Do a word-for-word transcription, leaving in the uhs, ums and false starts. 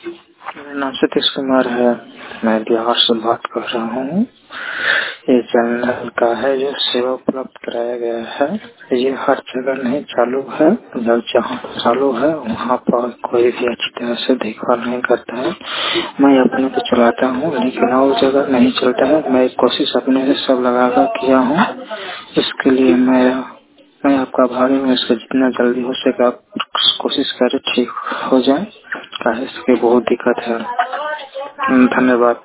मेरा नाम सतीश कुमार है। मैं बिहार से बात कर रहा हूँ। ये चैनल का है जो सेवा उपलब्ध कराया गया है, ये हर जगह नहीं चालू है। जब जहाँ चालू है वहाँ पर कोई भी अच्छी तरह से देखभाल नहीं करता है। मैं अपने को चलाता हूँ, लेकिन और जगह नहीं चलता है। मैं कोशिश अपने से सब लगाकर किया हूँ। इसके लिए मैं मैं आपका आभारी हूँ। इसको जितना जल्दी हो सके आप कोशिश करें ठीक हो जाए। काहे इसकी बहुत दिक्कत है। धन्यवाद।